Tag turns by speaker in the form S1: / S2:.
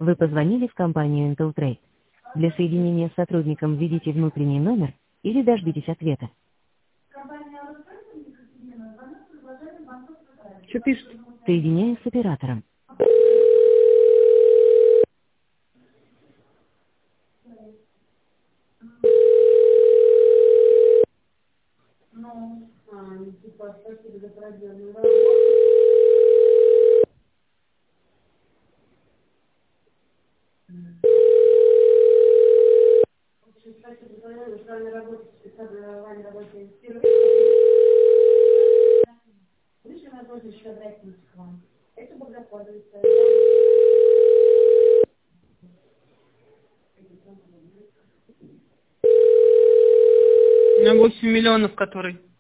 S1: Вы позвонили в компанию Intel Trade. Для соединения с сотрудником введите внутренний номер или дождитесь ответа.
S2: Что пишет?
S1: Соединяю с оператором.
S2: На 8 миллионов который.